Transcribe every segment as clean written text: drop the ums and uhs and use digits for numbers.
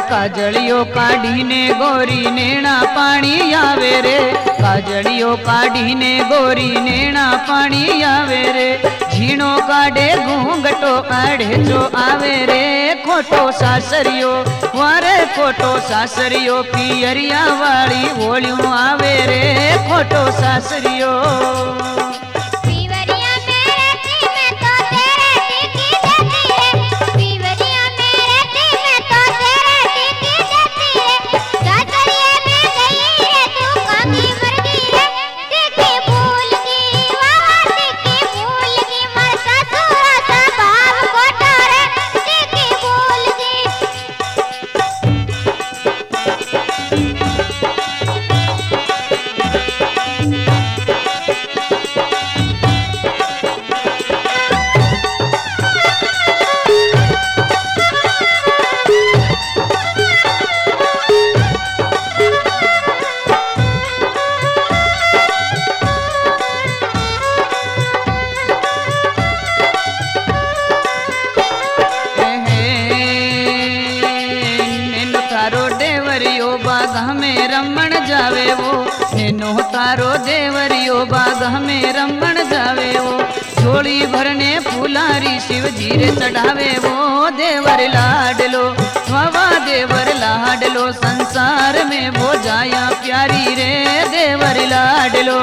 काजलियो काढ़ीने गोरी नेणा पानी आवे रे, काजलियो काढ़ीने गोरी नेणा पानी आवे रे। झीणो काढ़े घूंघटो काढ़े जो आवे रे, खोटो सासरियो वारे खोटो सासरियो पियरिया वाली ओलियों आवे रे, खोटो सासरियो। रमण जावे वो नेनो तारो देवरियो बाग में रमण जावे वो। झोली भरने फुलारी शिव जी रे चढ़ावे वो, देवर लाडलो वावा देवर लाडलो संसार में वो जाया प्यारी रे, देवर लाडलो।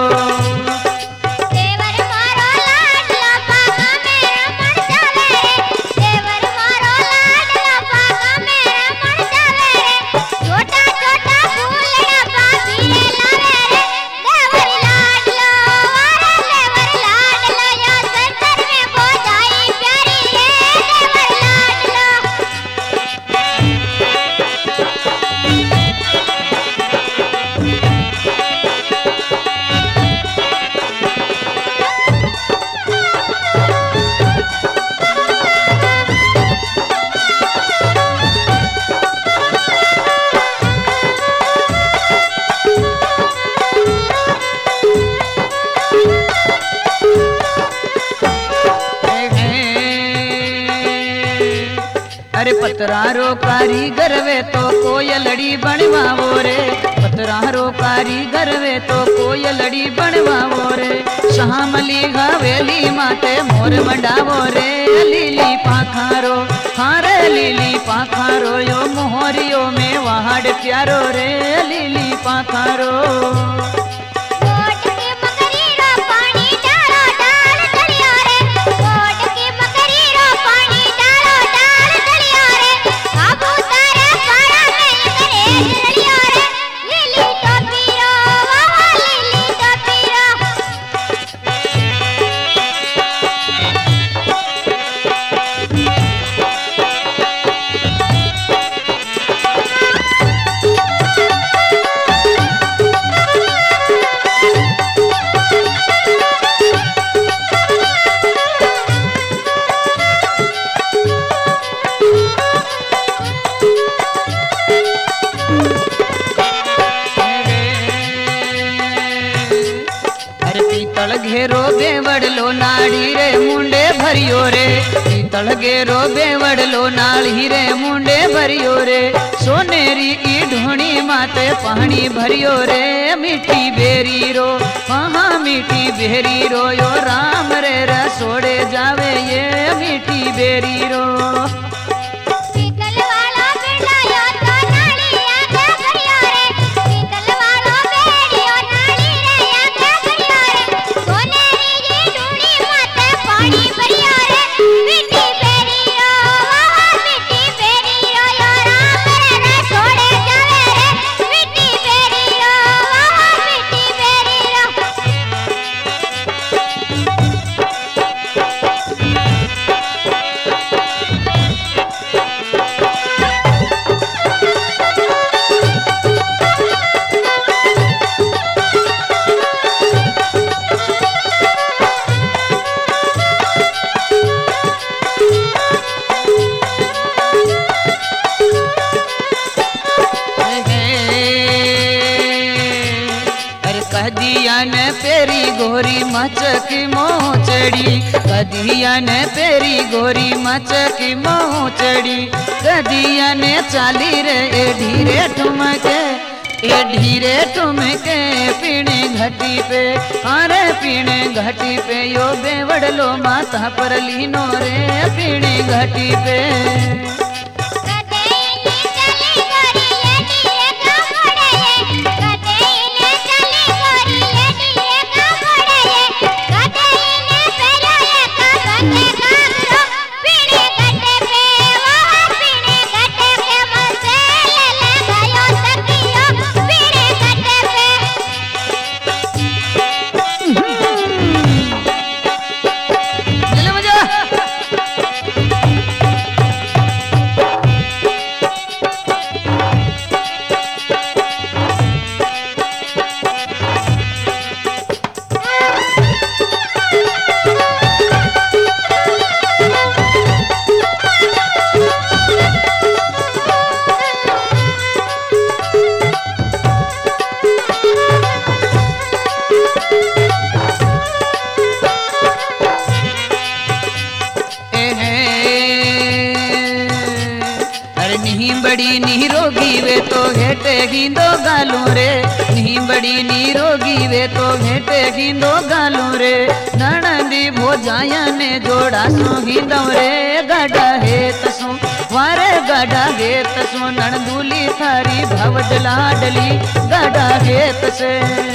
अरे पतरारो कारीगर वे तो कोयलड़ी बनवावो रे, पतरारो कारीगर वे तो कोयलड़ी बनवावो रे। शामली हवेली माते मोर मंडावो रे, लीली पाखारो हारे लीली पाखारो यो मोहरियो में वहाड़ प्यारो रे, लीली पाखारो। घेरो बेवड़लो नाड़ी रे मुंडे भरियो रे, पीतल घेरो बेवड़लो नाड़ी रे मुंडे भरियो रे। सोनेरी ई ढोणी माते पानी भरियो रे, मीठी बेरी रो हाँ मीठी बेरी रो यो राम रे रसोड़े जावे ये मीठी बेरी रो। पेरी गोरी मचकी मोचड़ी, कदिया ने पेरी गोरी मचकी मोचड़ी, कदिया ने चाली रे ए ढीरे ठुमके, ए ढीरे ठुमके पीणे घटी पे, अरे पीणे घटी पे यो बेवड़लो माथा पर लीनो रे पीणे घटी पे। बड़ी निरोगी वे तो घेटे गिंदो गालू रे, नी बड़ी निरोगी वे तो घेटे गिंदो गालू रे, नणंदी भोजाया ने जोड़ा सो गिंदो रे, गाडा हे तसो वारे गाडा हे तसो, नणदूली थारी भवद लाडली गाडा हे तसे।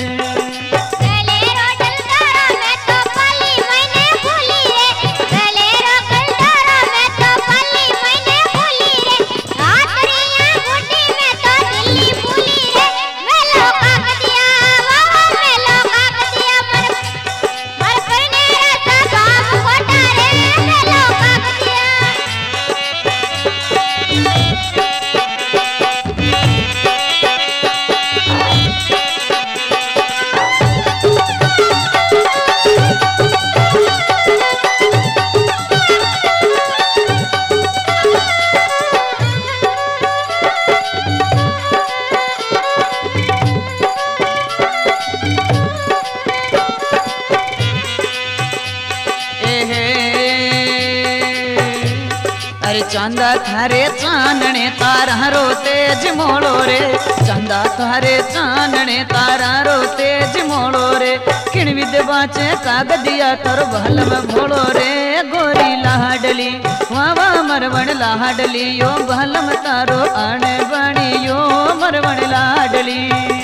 चांदा थारे चांदने तारा रो तेज मोड़ो रे, चांदा थारे चांदने तारा रो तेज मोड़ो रे, किण विद बाचे कागदिया कर भलम भोड़ो रे, गोरी लाडली वावा मरवण लाडली यो भलम तारो आने बणी यो मरवण लाडली।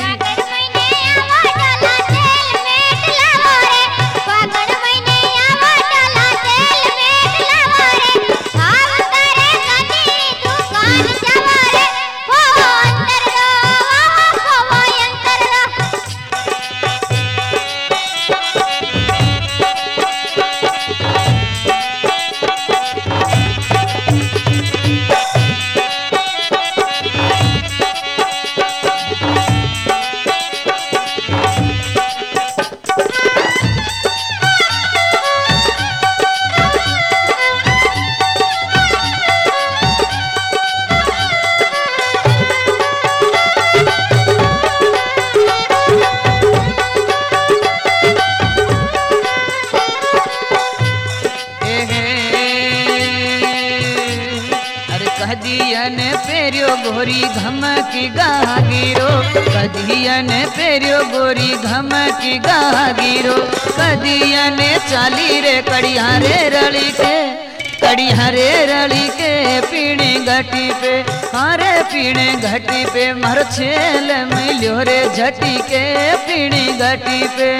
कदियन पेरियो गोरी घम की गागिरो, कदियन पेरियो गोरी घम की गागिरो, कदियन चाली रे कड़िया रे रली के, कड़िया रे रली के पीणे घटी पे, हारे पीणे घटी पे मारो छेल मिलियो रे झटी के पीणे घटी पे।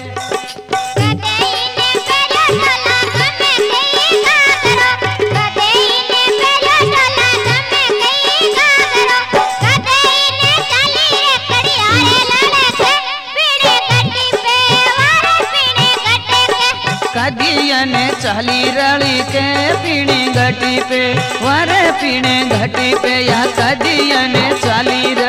कदियन चाली रली के पीणे घटी पे, वारे पीणे घटी पे या कदियन चाली